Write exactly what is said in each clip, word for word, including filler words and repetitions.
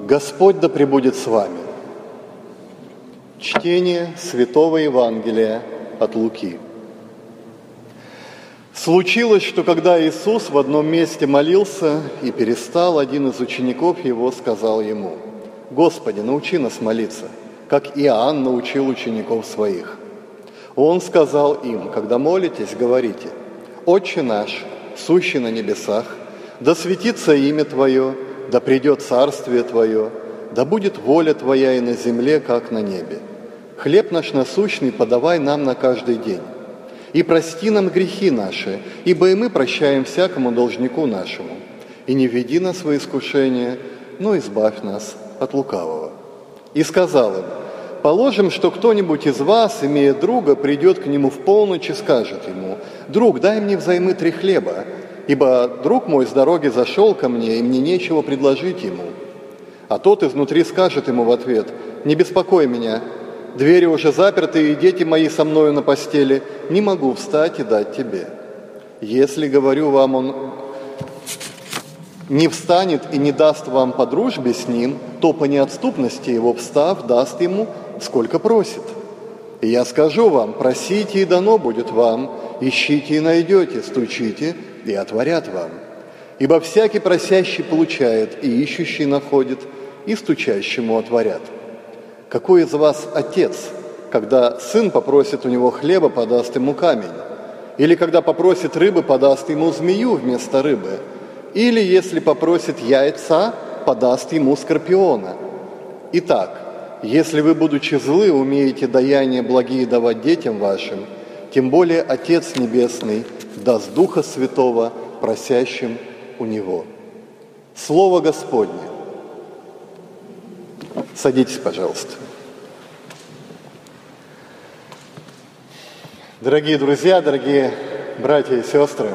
Господь да пребудет с вами. Чтение Святого Евангелия от Луки. Случилось, что когда Иисус в одном месте молился и перестал, один из учеников его сказал ему: «Господи, научи нас молиться, как Иоанн научил учеников своих». Он сказал им: «Когда молитесь, говорите: Отче наш, сущий на небесах, да светится имя Твое, да придет царствие Твое, да будет воля Твоя и на земле, как на небе. Хлеб наш насущный подавай нам на каждый день. И прости нам грехи наши, ибо и мы прощаем всякому должнику нашему. И не введи нас во искушение, но избавь нас от лукавого». И сказал им: «Положим, что кто-нибудь из вас, имея друга, придет к нему в полночь и скажет ему: „Друг, дай мне взаймы три хлеба, ибо друг мой с дороги зашел ко мне, и мне нечего предложить ему“. А тот изнутри скажет ему в ответ: „Не беспокой меня, двери уже заперты, и дети мои со мною на постели, не могу встать и дать тебе“. Если, говорю вам, он не встанет и не даст вам по дружбе с ним, то по неотступности его, встав, даст ему, сколько просит. И я скажу вам: просите, и дано будет вам, ищите, и найдете, стучите, и отворят вам. Ибо всякий просящий получает, и ищущий находит, и стучащему отворят. Какой из вас отец, когда сын попросит у него хлеба, подаст ему камень? Или когда попросит рыбы, подаст ему змею вместо рыбы? Или, если попросит яйца, подаст ему скорпиона? Итак, если вы, будучи злы, умеете даяния благие давать детям вашим, тем более Отец Небесный даст Духа Святого просящим у Него». Слово Господне. Садитесь, пожалуйста. Дорогие друзья, дорогие братья и сестры,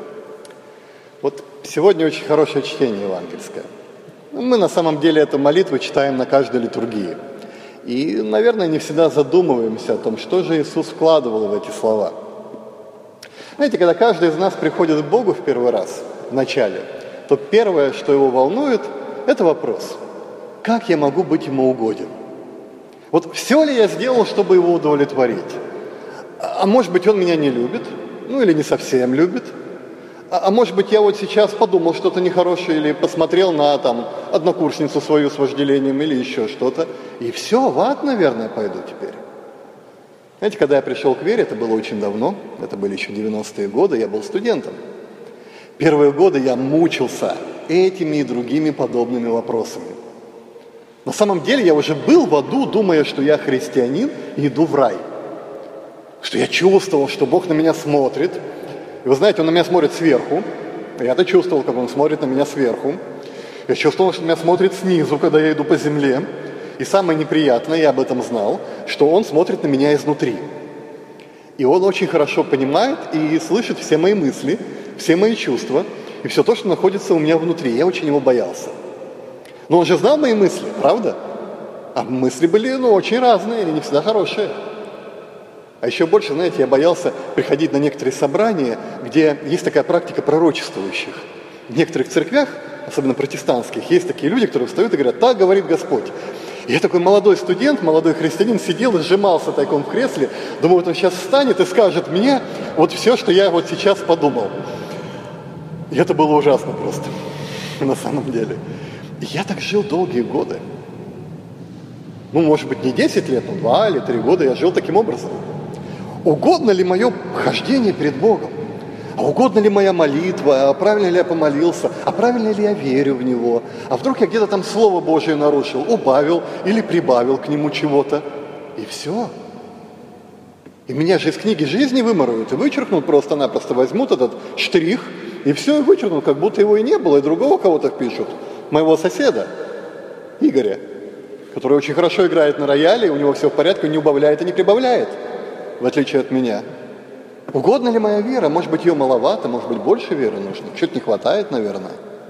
вот сегодня очень хорошее чтение евангельское. Мы на самом деле эту молитву читаем на каждой литургии. И, наверное, не всегда задумываемся о том, что же Иисус вкладывал в эти слова. Знаете, когда каждый из нас приходит к Богу в первый раз, в начале, то первое, что его волнует, это вопрос: как я могу быть Ему угоден? Вот все ли я сделал, чтобы Его удовлетворить? А может быть, Он меня не любит, ну или не совсем любит? А, а может быть, я вот сейчас подумал что-то нехорошее или посмотрел на там однокурсницу свою с вожделением или еще что-то, и все, в ад, наверное, пойду теперь. Знаете, когда я пришел к вере, это было очень давно, это были еще девяностые годы, я был студентом. Первые годы я мучился этими и другими подобными вопросами. На самом деле я уже был в аду, думая, что я христианин и иду в рай. Что я чувствовал, что Бог на меня смотрит. И вы знаете, Он на меня смотрит сверху. Я-то чувствовал, как Он смотрит на меня сверху. Я чувствовал, что на меня смотрит снизу, когда я иду по земле. И самое неприятное, я об этом знал, что Он смотрит на меня изнутри. И Он очень хорошо понимает и слышит все мои мысли, все мои чувства и все то, что находится у меня внутри. Я очень Его боялся. Но Он же знал мои мысли, правда? А мысли были, ну, очень разные, и не всегда хорошие. А еще больше, знаете, я боялся приходить на некоторые собрания, где есть такая практика пророчествующих. В некоторых церквях, особенно протестантских, есть такие люди, которые встают и говорят: «Так говорит Господь». И я такой молодой студент, молодой христианин, сидел и сжимался тайком в кресле, думаю, вот он сейчас встанет и скажет мне вот все, что я вот сейчас подумал. И это было ужасно просто, на самом деле. И я так жил долгие годы. Ну, может быть, не десять лет, но два или три года я жил таким образом. Угодно ли мое хождение перед Богом? А угодно ли моя молитва? А правильно ли я помолился? А правильно ли я верю в Него? А вдруг я где-то там Слово Божие нарушил, убавил или прибавил к Нему чего-то? И все. И меня же из книги жизни выморуют и вычеркнут просто-напросто, возьмут этот штрих, и все, и вычеркнут, как будто его и не было, и другого кого-то впишут. Моего соседа, Игоря, который очень хорошо играет на рояле, у него все в порядке, он не убавляет и не прибавляет, в отличие от меня. Угодно ли моя вера? Может быть, ее маловато, может быть, больше веры нужно. Чуть не хватает, наверное.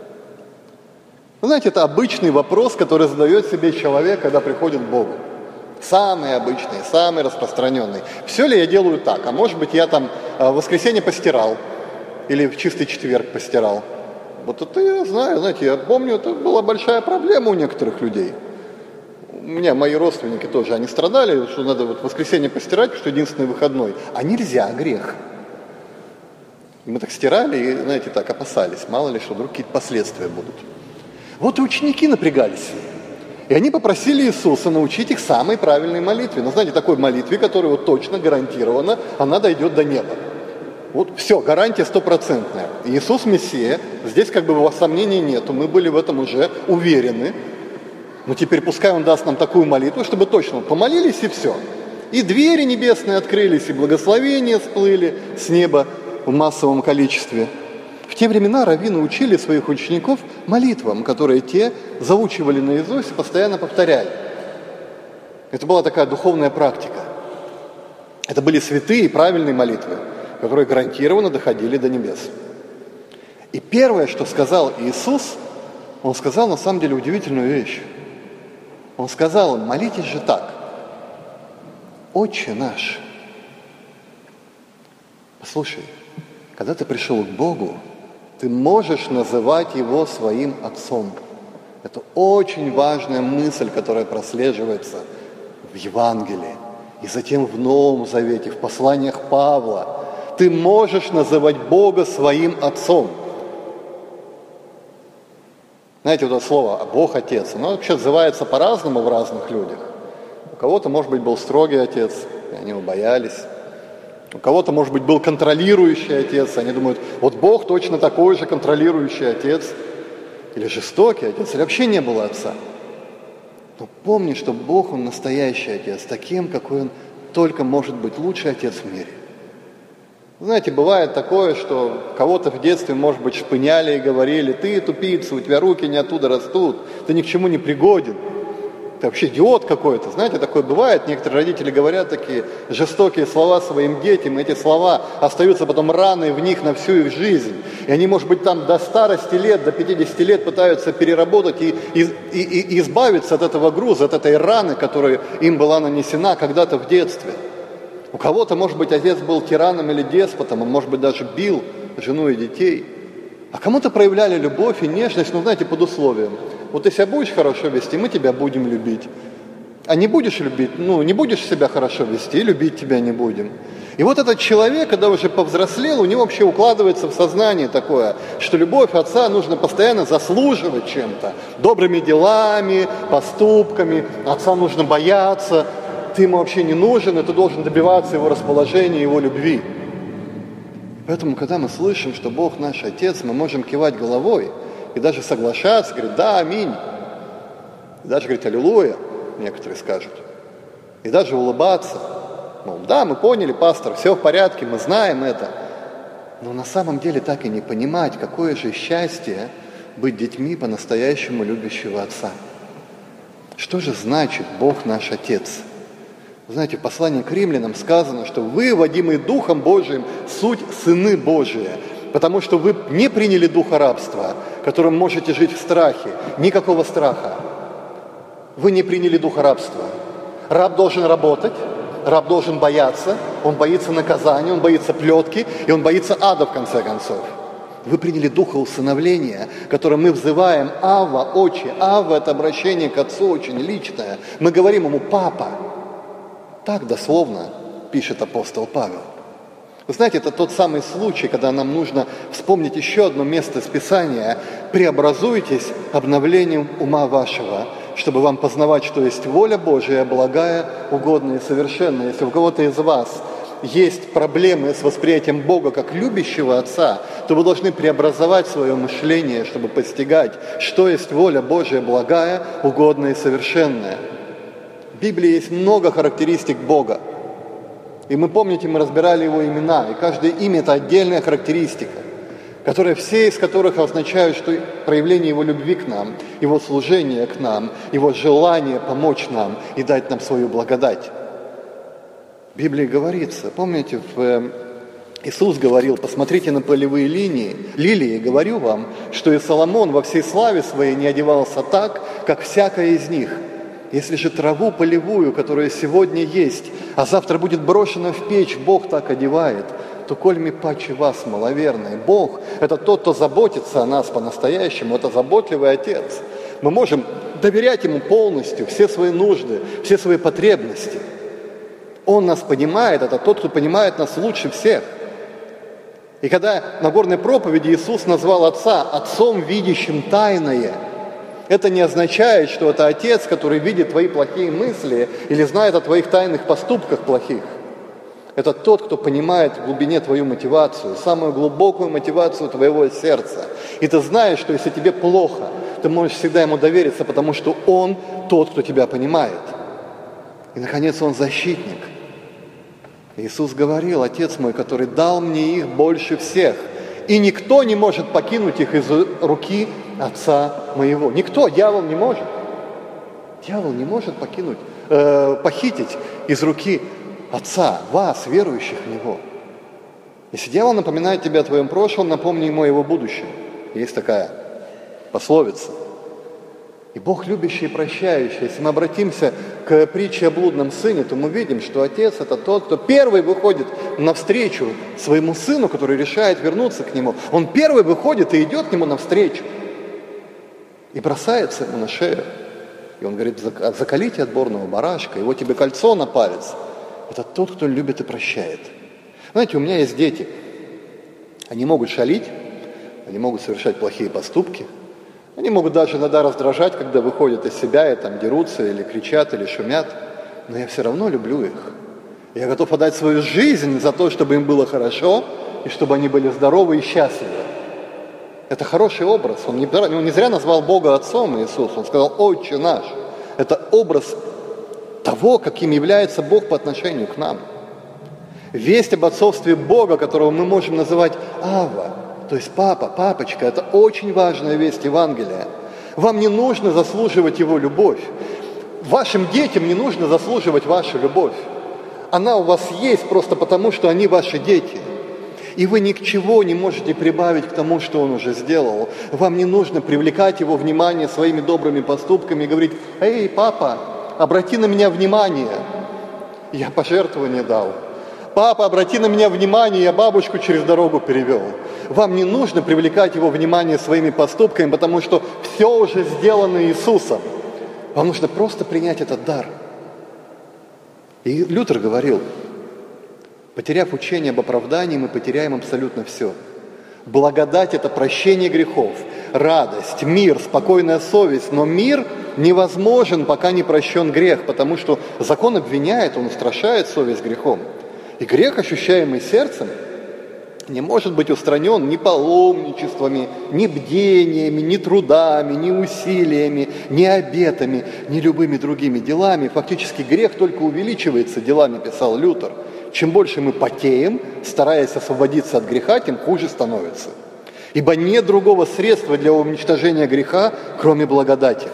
Вы знаете, это обычный вопрос, который задает себе человек, когда приходит к Богу. Самый обычный, самый распространенный. Все ли я делаю так? А может быть, я там в воскресенье постирал или в чистый четверг постирал. Вот это я знаю, знаете, я помню, это была большая проблема у некоторых людей. У меня мои родственники тоже, они страдали, что надо вот в воскресенье постирать, потому что единственный выходной. А нельзя, грех. И мы так стирали и, знаете, так опасались, мало ли что, вдруг какие-то последствия будут. Вот и ученики напрягались. И они попросили Иисуса научить их самой правильной молитве. Но знаете, такой молитве, которая вот точно гарантированно, она дойдет до неба. Вот все, гарантия стопроцентная. Иисус Мессия, здесь как бы сомнений нету, мы были в этом уже уверены. Но теперь пускай Он даст нам такую молитву, чтобы точно помолились и все. И двери небесные открылись, и благословения всплыли с неба в массовом количестве. В те времена раввины учили своих учеников молитвам, которые те заучивали наизусть и постоянно повторяли. Это была такая духовная практика. Это были святые и правильные молитвы, которые гарантированно доходили до небес. И первое, что сказал Иисус, Он сказал на самом деле удивительную вещь. Он сказал им: молитесь же так: «Отче наш». Послушай, когда ты пришел к Богу, ты можешь называть Его своим Отцом. Это очень важная мысль, которая прослеживается в Евангелии и затем в Новом Завете, в посланиях Павла. Ты можешь называть Бога своим Отцом. Знаете, вот это слово «Бог Отец», оно вообще отзывается по-разному в разных людях. У кого-то, может быть, был строгий отец, и они его боялись. У кого-то, может быть, был контролирующий отец, они думают, вот Бог точно такой же контролирующий отец. Или жестокий отец, или вообще не было отца. Но помни, что Бог, Он настоящий отец, таким, какой Он только может быть, лучший отец в мире. Знаете, бывает такое, что кого-то в детстве, может быть, шпыняли и говорили: ты тупица, у тебя руки не оттуда растут, ты ни к чему не пригоден, ты вообще идиот какой-то. Знаете, такое бывает, некоторые родители говорят такие жестокие слова своим детям, и эти слова остаются потом раной в них на всю их жизнь. И они, может быть, там до старости лет, до пятидесяти лет пытаются переработать и, и, и, и избавиться от этого груза, от этой раны, которая им была нанесена когда-то в детстве. У кого-то, может быть, отец был тираном или деспотом, он, может быть, даже бил жену и детей. А кому-то проявляли любовь и нежность, ну, знаете, под условием. Вот ты себя будешь хорошо вести, мы тебя будем любить. А не будешь любить, ну, не будешь себя хорошо вести, любить тебя не будем. И вот этот человек, когда уже повзрослел, у него вообще укладывается в сознание такое, что любовь отца нужно постоянно заслуживать чем-то. Добрыми делами, поступками, отца нужно бояться. Ты ему вообще не нужен, и ты должен добиваться его расположения, его любви. Поэтому, когда мы слышим, что Бог наш Отец, мы можем кивать головой и даже соглашаться, говорить: да, аминь. И даже говорить: аллилуйя, некоторые скажут. И даже улыбаться. Мол, да, мы поняли, пастор, все в порядке, мы знаем это. Но на самом деле так и не понимать, какое же счастье быть детьми по-настоящему любящего Отца. Что же значит Бог наш Отец? Знаете, в послании к римлянам сказано, что вы, водимые Духом Божиим, суть сыны Божии, потому что вы не приняли духа рабства, которым можете жить в страхе. Никакого страха. Вы не приняли духа рабства. Раб должен работать, раб должен бояться, он боится наказания, он боится плетки, и он боится ада, в конце концов. Вы приняли духа усыновления, которым мы взываем: Авва, Отче. Авва – это обращение к Отцу очень личное. Мы говорим Ему: Папа. Так дословно пишет апостол Павел. Вы знаете, это тот самый случай, когда нам нужно вспомнить еще одно место из Писания: «Преобразуйтесь обновлением ума вашего, чтобы вам познавать, что есть воля Божия, благая, угодная и совершенная». Если у кого-то из вас есть проблемы с восприятием Бога как любящего Отца, то вы должны преобразовать свое мышление, чтобы постигать, что есть воля Божия, благая, угодная и совершенная. В Библии есть много характеристик Бога. И мы, помните, мы разбирали Его имена, и каждое имя – это отдельная характеристика, которые все из которых означают, что проявление Его любви к нам, Его служение к нам, Его желание помочь нам и дать нам свою благодать. В Библии говорится, помните, в Иисус говорил: посмотрите на полевые линии, лилии, говорю вам, что и Соломон во всей славе своей не одевался так, как всякая из них. Если же траву полевую, которая сегодня есть, а завтра будет брошена в печь, Бог так одевает, то то коль ми паче вас, маловерные. Бог – это тот, кто заботится о нас по-настоящему, это заботливый Отец. Мы можем доверять Ему полностью, все свои нужды, все свои потребности. Он нас понимает, это тот, кто понимает нас лучше всех. И когда на горной проповеди Иисус назвал Отца Отцом, видящим тайное, это не означает, что это Отец, который видит твои плохие мысли или знает о твоих тайных поступках плохих. Это тот, кто понимает в глубине твою мотивацию, самую глубокую мотивацию твоего сердца. И ты знаешь, что если тебе плохо, ты можешь всегда Ему довериться, потому что Он тот, кто тебя понимает. И, наконец, Он защитник. Иисус говорил: Отец мой, который дал мне их больше всех, и никто не может покинуть их из руки Отца моего. Никто, дьявол не может. Дьявол не может покинуть, э, похитить из руки Отца, вас, верующих в Него. Если дьявол напоминает тебе о твоем прошлом, напомни ему о его будущем. Есть такая пословица. И Бог любящий и прощающий. Если мы обратимся к притче о блудном сыне, то мы видим, что Отец – это тот, кто первый выходит навстречу своему сыну, который решает вернуться к нему. Он первый выходит и идет к нему навстречу. И бросается ему на шею. И он говорит: заколите отборного барашка, его тебе кольцо на палец. Это тот, кто любит и прощает. Знаете, у меня есть дети. Они могут шалить, они могут совершать плохие поступки. Они могут даже иногда раздражать, когда выходят из себя и там дерутся, или кричат, или шумят. Но я все равно люблю их. Я готов отдать свою жизнь за то, чтобы им было хорошо, и чтобы они были здоровы и счастливы. Это хороший образ. Он не, он не зря назвал Бога Отцом Иисус. Он сказал: «Отче наш». Это образ того, каким является Бог по отношению к нам. Весть об отцовстве Бога, которого мы можем называть Авва, то есть папа, папочка, это очень важная весть Евангелия. Вам не нужно заслуживать Его любовь. Вашим детям не нужно заслуживать вашу любовь. Она у вас есть просто потому, что они ваши дети. И вы ни к чему не можете прибавить к тому, что Он уже сделал. Вам не нужно привлекать Его внимание своими добрыми поступками и говорить: «Эй, папа, обрати на меня внимание, я пожертвование дал. Папа, обрати на меня внимание, я бабушку через дорогу перевел». Вам не нужно привлекать Его внимание своими поступками, потому что все уже сделано Иисусом. Вам нужно просто принять этот дар. И Лютер говорил: потеряв учение об оправдании, мы потеряем абсолютно все. Благодать – это прощение грехов, радость, мир, спокойная совесть. Но мир невозможен, пока не прощен грех, потому что закон обвиняет, он устрашает совесть грехом. И грех, ощущаемый сердцем, не может быть устранен ни паломничествами, ни бдениями, ни трудами, ни усилиями, ни обетами, ни любыми другими делами. Фактически грех только увеличивается делами, писал Лютер. Чем больше мы потеем, стараясь освободиться от греха, тем хуже становится. Ибо нет другого средства для уничтожения греха, кроме благодати.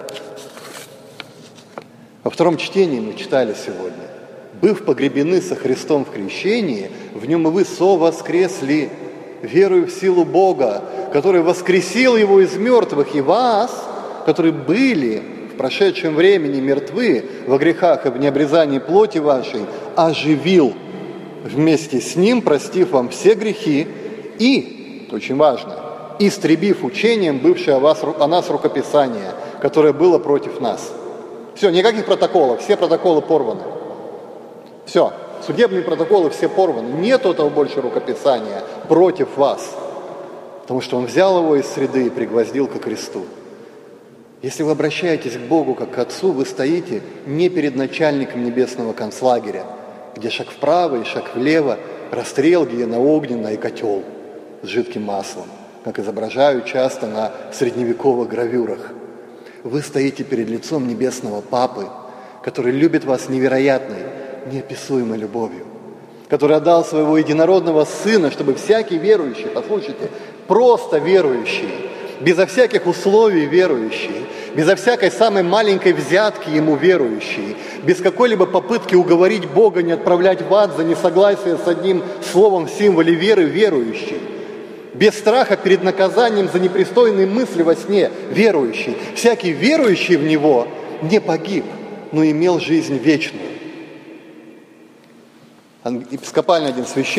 Во втором чтении мы читали сегодня: «Быв погребены со Христом в крещении, в нем и вы совоскресли, верую в силу Бога, который воскресил Его из мертвых, и вас, которые были в прошедшем времени мертвы во грехах и в необрезании плоти вашей, оживил вместе с Ним, простив вам все грехи и, это очень важно, истребив учением бывшее о, вас, о нас рукописание, которое было против нас». Все, никаких протоколов, все протоколы порваны. Все, судебные протоколы все порваны. Нет этого больше рукописания против вас. Потому что Он взял его из среды и пригвоздил ко кресту. Если вы обращаетесь к Богу как к Отцу, вы стоите не перед начальником небесного концлагеря, где шаг вправо и шаг влево, расстрел, гиенно-огненно и котел с жидким маслом, как изображают часто на средневековых гравюрах. Вы стоите перед лицом небесного Папы, который любит вас невероятной, неописуемой любовью, который отдал своего единородного Сына, чтобы всякий верующий, послушайте, просто верующий, безо всяких условий верующий, безо всякой самой маленькой взятки Ему верующий, без какой-либо попытки уговорить Бога не отправлять в ад за несогласие с одним словом в символе веры верующий, без страха перед наказанием за непристойные мысли во сне верующий. Всякий верующий в Него не погиб, но имел жизнь вечную. Епископальный один священник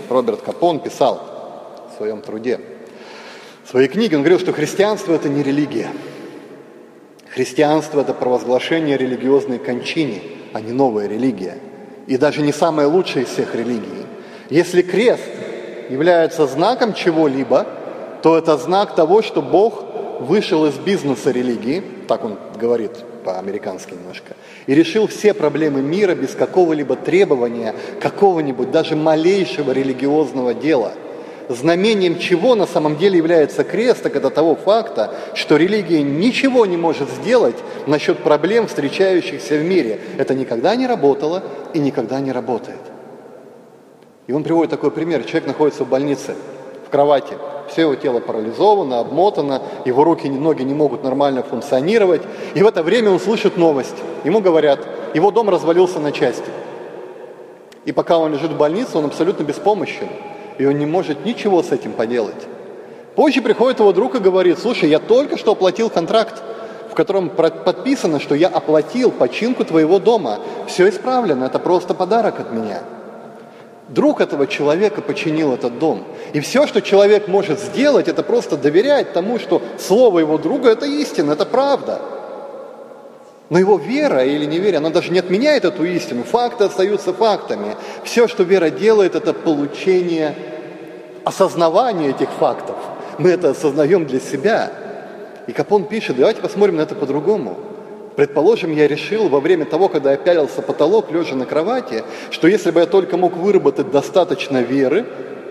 Роберт Капон писал в своем труде, в своей книге, он говорил, что христианство – это не религия. Христианство – это провозглашение религиозной кончины, а не новая религия. И даже не самая лучшая из всех религий. Если крест является знаком чего-либо, то это знак того, что Бог вышел из бизнеса религии, так он говорит по-американски немножко, и решил все проблемы мира без какого-либо требования, какого-нибудь даже малейшего религиозного дела. Знамением чего на самом деле является крест, так это того факта, что религия ничего не может сделать насчет проблем, встречающихся в мире. Это никогда не работало и никогда не работает. И он приводит такой пример. Человек находится в больнице, в кровати. Все его тело парализовано, обмотано, его руки и ноги не могут нормально функционировать. И в это время он слышит новость. Ему говорят, его дом развалился на части. И пока он лежит в больнице, он абсолютно беспомощен. И он не может ничего с этим поделать. Позже приходит его друг и говорит, слушай, я только что оплатил контракт, в котором подписано, что я оплатил починку твоего дома. Все исправлено, это просто подарок от меня. Друг этого человека починил этот дом. И все, что человек может сделать, это просто доверять тому, что слово его друга – это истина, это правда. Но его вера или неверие, она даже не отменяет эту истину. Факты остаются фактами. Все, что вера делает, это получение, осознавание этих фактов. Мы это осознаем для себя. И Капон пишет, давайте посмотрим на это по-другому. Предположим, я решил во время того, когда я пялился в потолок, лежа на кровати, что если бы я только мог выработать достаточно веры,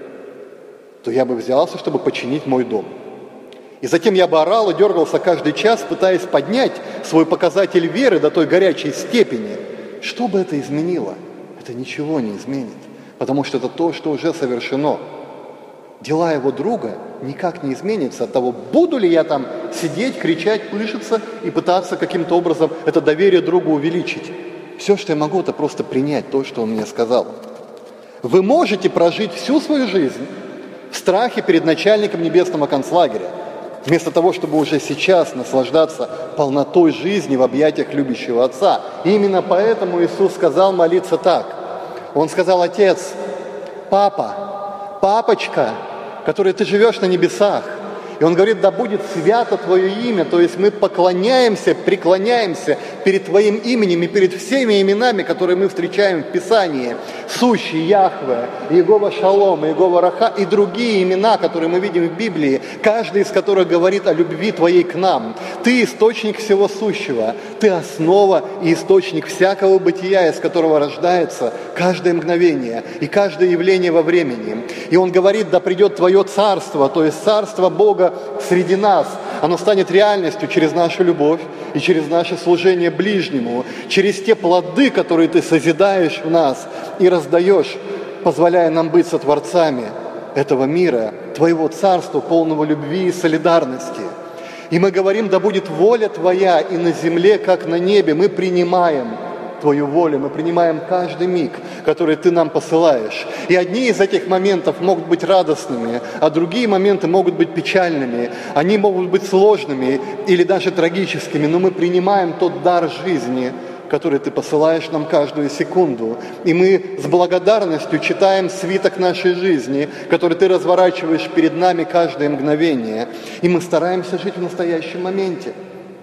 то я бы взялся, чтобы починить мой дом. И затем я бы орал и дергался каждый час, пытаясь поднять свой показатель веры до той горячей степени. Что бы это изменило? Это ничего не изменит, потому что это то, что уже совершено. Дела его друга никак не изменятся от того, буду ли я там сидеть, кричать, пыжиться и пытаться каким-то образом это доверие другу увеличить. Все, что я могу, это просто принять то, что он мне сказал. Вы можете прожить всю свою жизнь в страхе перед начальником небесного концлагеря, вместо того, чтобы уже сейчас наслаждаться полнотой жизни в объятиях любящего Отца. И именно поэтому Иисус сказал молиться так. Он сказал, Отец, Папа, Папочка, который ты живешь на небесах. И он говорит, да будет свято Твое имя, то есть мы поклоняемся, преклоняемся перед Твоим именем и перед всеми именами, которые мы встречаем в Писании. Сущий, Яхве, Иегова Шалом, Иегова Раха и другие имена, которые мы видим в Библии, каждый из которых говорит о любви Твоей к нам. Ты источник всего сущего, Ты основа и источник всякого бытия, из которого рождается каждое мгновение и каждое явление во времени. И он говорит, да придет Твое царство, то есть царство Бога среди нас. Оно станет реальностью через нашу любовь и через наше служение ближнему, через те плоды, которые Ты созидаешь в нас и раздаешь, позволяя нам быть сотворцами этого мира, Твоего царства, полного любви и солидарности. И мы говорим, да будет воля Твоя и на земле, как на небе. Мы принимаем Твою волю, мы принимаем каждый миг, который Ты нам посылаешь. И одни из этих моментов могут быть радостными, а другие моменты могут быть печальными. Они могут быть сложными или даже трагическими, но мы принимаем тот дар жизни, который Ты посылаешь нам каждую секунду. И мы с благодарностью читаем свиток нашей жизни, который Ты разворачиваешь перед нами каждое мгновение. И мы стараемся жить в настоящем моменте.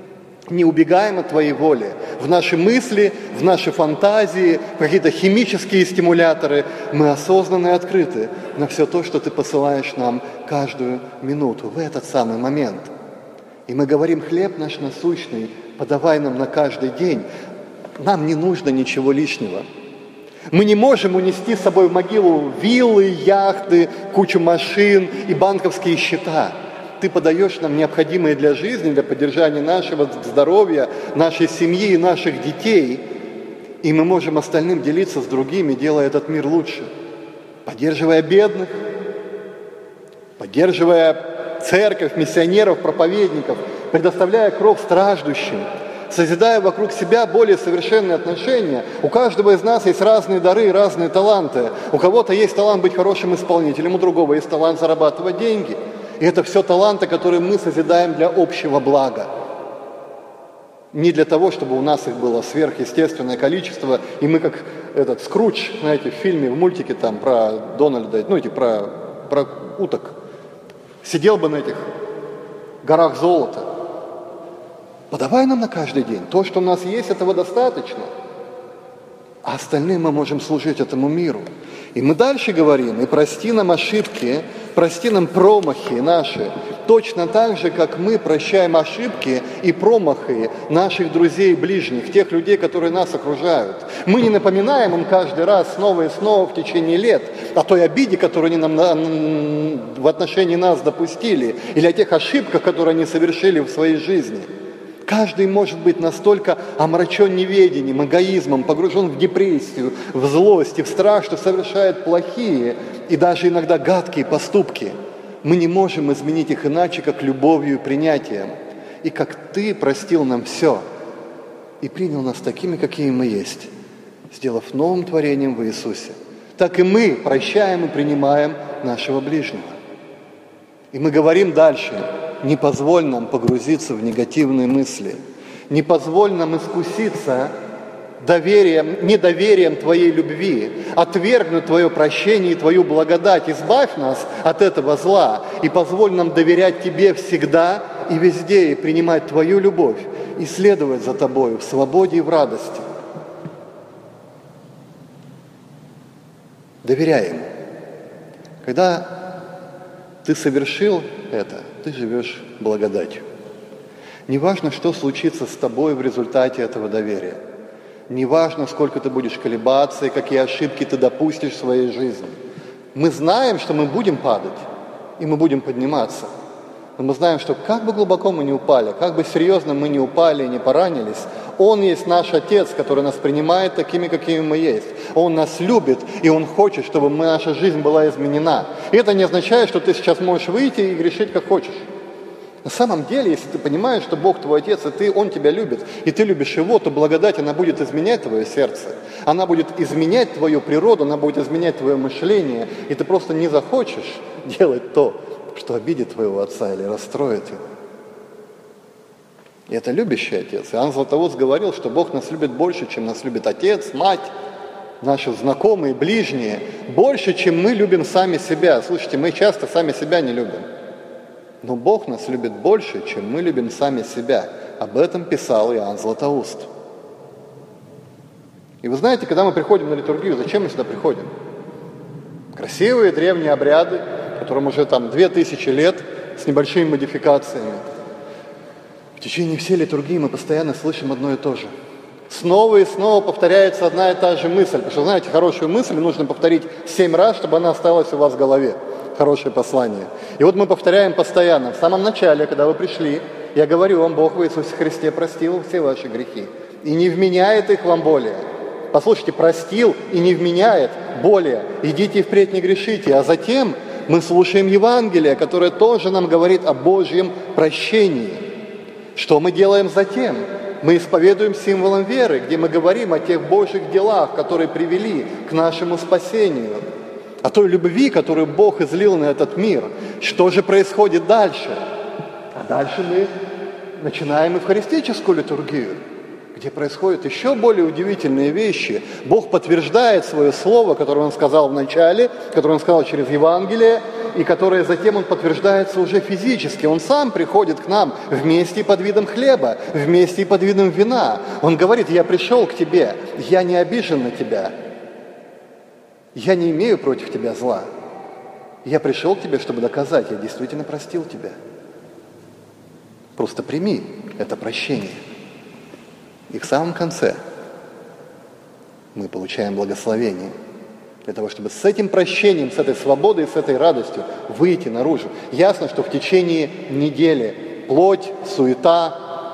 Не убегаем от Твоей воли. В наши мысли, в наши фантазии, в какие-то химические стимуляторы. Мы осознанно и открыты на все то, что Ты посылаешь нам каждую минуту, в этот самый момент. И мы говорим, хлеб наш насущный, подавай нам на каждый день. Нам не нужно ничего лишнего. Мы не можем унести с собой в могилу виллы, яхты, кучу машин и банковские счета. Ты подаешь нам необходимое для жизни, для поддержания нашего здоровья, нашей семьи и наших детей. И мы можем остальным делиться с другими, делая этот мир лучше. Поддерживая бедных, поддерживая церковь, миссионеров, проповедников, предоставляя кров страждущим, созидая вокруг себя более совершенные отношения. У каждого из нас есть разные дары и разные таланты. У кого-то есть талант быть хорошим исполнителем, у другого есть талант зарабатывать деньги. И это все таланты, которые мы созидаем для общего блага. Не для того, чтобы у нас их было сверхъестественное количество, и мы как этот Скрудж, знаете, в фильме, в мультике там про Дональда, ну, эти про, про уток. Сидел бы на этих горах золота. Подавай нам на каждый день. То, что у нас есть, этого достаточно. А остальным мы можем служить этому миру. И мы дальше говорим, и прости нам ошибки, прости нам промахи наши, точно так же, как мы прощаем ошибки и промахи наших друзей и ближних, тех людей, которые нас окружают. Мы не напоминаем им каждый раз снова и снова в течение лет о той обиде, которую они нам в отношении нас допустили, или о тех ошибках, которые они совершили в своей жизни. Каждый может быть настолько омрачен неведением, эгоизмом, погружен в депрессию, в злость и в страх, что совершает плохие и даже иногда гадкие поступки. Мы не можем изменить их иначе, как любовью и принятием. И как Ты простил нам все и принял нас такими, какие мы есть, сделав новым творением в Иисусе, так и мы прощаем и принимаем нашего ближнего. И мы говорим дальше: не позволь нам погрузиться в негативные мысли, не позволь нам искуситься доверием, недоверием Твоей любви, отвергнуть Твое прощение и Твою благодать. Избавь нас от этого зла и позволь нам доверять Тебе всегда и везде, и принимать Твою любовь, и следовать за Тобою в свободе и в радости. Доверяй Ему. Когда Ты совершил это, ты живешь благодатью. Неважно, что случится с тобой в результате этого доверия. Неважно, сколько ты будешь колебаться и какие ошибки ты допустишь в своей жизни. Мы знаем, что мы будем падать, и мы будем подниматься. Но мы знаем, что как бы глубоко мы не упали, как бы серьезно мы не упали и не поранились, Он есть наш Отец, который нас принимает такими, какими мы есть. Он нас любит, и Он хочет, чтобы мы, наша жизнь была изменена. И это не означает, что ты сейчас можешь выйти и грешить, как хочешь. На самом деле, если ты понимаешь, что Бог твой Отец, и ты, Он тебя любит, и ты любишь Его, то благодать, она будет изменять твое сердце. Она будет изменять твою природу, она будет изменять твое мышление, и ты просто не захочешь делать то, что обидит твоего отца или расстроит его. И это любящий Отец. Иоанн Златоуст говорил, что Бог нас любит больше, чем нас любит Отец, Мать, наши знакомые, ближние, больше, чем мы любим сами себя. Слушайте, мы часто сами себя не любим. Но Бог нас любит больше, чем мы любим сами себя. Об этом писал Иоанн Златоуст. И вы знаете, когда мы приходим на литургию, зачем мы сюда приходим? Красивые древние обряды, которым уже там две тысячи лет, с небольшими модификациями. В течение всей литургии мы постоянно слышим одно и то же. Снова и снова повторяется одна и та же мысль. Потому что, знаете, хорошую мысль нужно повторить семь раз, чтобы она осталась у вас в голове. Хорошее послание. И вот мы повторяем постоянно. В самом начале, когда вы пришли, я говорю вам, Бог в Иисусе Христе простил все ваши грехи и не вменяет их вам более. Послушайте, простил и не вменяет более. Идите и впредь не грешите. А затем мы слушаем Евангелие, которое тоже нам говорит о Божьем прощении. Что мы делаем затем? Мы исповедуем символом веры, где мы говорим о тех Божьих делах, которые привели к нашему спасению, о той любви, которую Бог излил на этот мир. Что же происходит дальше? А дальше мы начинаем евхаристическую литургию, где происходят еще более удивительные вещи. Бог подтверждает свое слово, которое Он сказал в начале, которое Он сказал через Евангелие, и которое затем Он подтверждается уже физически. Он сам приходит к нам вместе и под видом хлеба, вместе и под видом вина. Он говорит: я пришел к тебе, я не обижен на тебя, я не имею против тебя зла. Я пришел к тебе, чтобы доказать, я действительно простил тебя. Просто прими это прощение. И в самом конце мы получаем благословение для того, чтобы с этим прощением, с этой свободой, с этой радостью выйти наружу. Ясно, что в течение недели плоть, суета,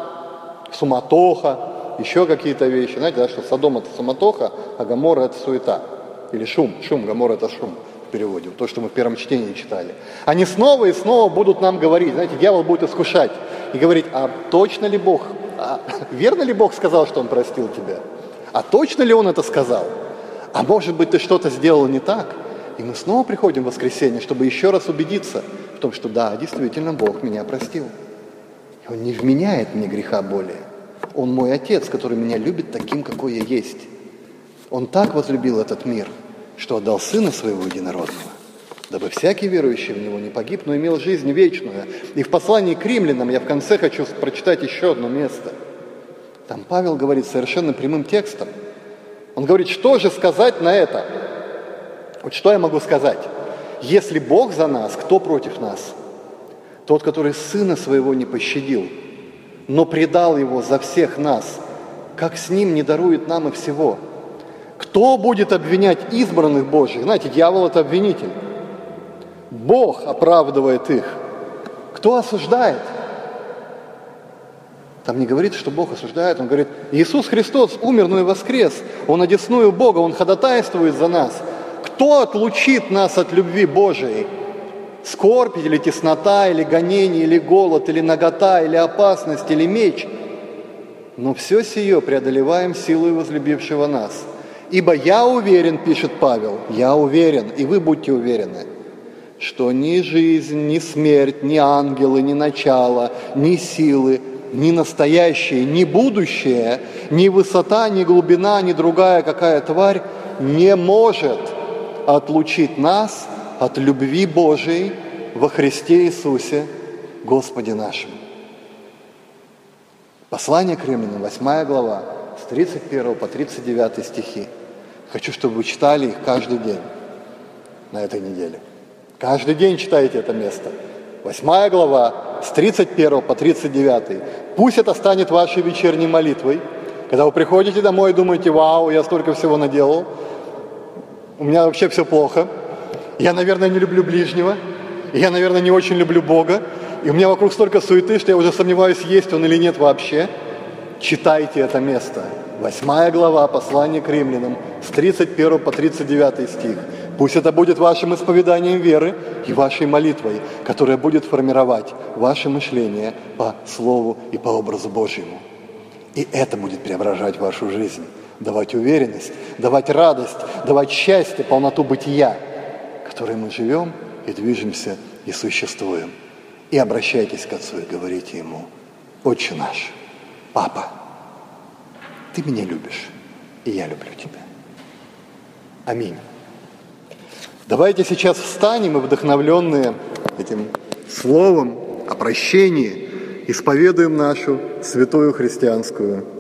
суматоха, еще какие-то вещи. Знаете, да, что Содом – это суматоха, а Гоморра – это суета. Или шум. Шум, Гоморра – это шум в переводе. То, что мы в первом чтении читали. Они снова и снова будут нам говорить. Знаете, дьявол будет искушать и говорить: а точно ли Бог, а верно ли Бог сказал, что Он простил тебя? А точно ли Он это сказал? А может быть, ты что-то сделал не так? И мы снова приходим в воскресенье, чтобы еще раз убедиться в том, что да, действительно, Бог меня простил. И Он не вменяет мне греха более. Он мой Отец, который меня любит таким, какой я есть. Он так возлюбил этот мир, что отдал Сына Своего Единородного, дабы всякий верующий в Него не погиб, но имел жизнь вечную. И в послании к римлянам я в конце хочу прочитать еще одно место. Там Павел говорит совершенно прямым текстом. Он говорит, что же сказать на это? Вот что я могу сказать? Если Бог за нас, кто против нас? Тот, который Сына Своего не пощадил, но предал Его за всех нас, как с Ним не дарует нам и всего? Кто будет обвинять избранных Божьих? Знаете, дьявол – это обвинитель. Бог оправдывает их. Кто осуждает? Там не говорится, что Бог осуждает. Он говорит, Иисус Христос умер, но и воскрес. Он одесную Бога, Он ходатайствует за нас. Кто отлучит нас от любви Божией? Скорбь или теснота, или гонение, или голод, или нагота, или опасность, или меч? Но все сие преодолеваем силой возлюбившего нас. Ибо я уверен, пишет Павел, я уверен, и вы будьте уверены, что ни жизнь, ни смерть, ни ангелы, ни начало, ни силы, ни настоящее, ни будущее, ни высота, ни глубина, ни другая какая тварь не может отлучить нас от любви Божией во Христе Иисусе, Господе нашим. Послание к римлянам, восьмая глава, с тридцать первого по тридцать девятый стихи. Хочу, чтобы вы читали их каждый день на этой неделе. Каждый день читайте это место. Восьмая глава, с тридцать первого по тридцать девятый. Пусть это станет вашей вечерней молитвой. Когда вы приходите домой и думаете, вау, я столько всего наделал, у меня вообще все плохо, я, наверное, не люблю ближнего, и я, наверное, не очень люблю Бога, и у меня вокруг столько суеты, что я уже сомневаюсь, есть Он или нет вообще. Читайте это место. Восьмая глава, послание к римлянам, с тридцать первого по тридцать девятый стих. Пусть это будет вашим исповеданием веры и вашей молитвой, которая будет формировать ваше мышление по Слову и по образу Божьему. И это будет преображать вашу жизнь, давать уверенность, давать радость, давать счастье, полноту бытия, которой мы живем и движемся и существуем. И обращайтесь к Отцу и говорите Ему: Отче наш, Папа, Ты меня любишь, и я люблю Тебя. Аминь. Давайте сейчас встанем и, вдохновленные этим словом о прощении, исповедуем нашу святую христианскую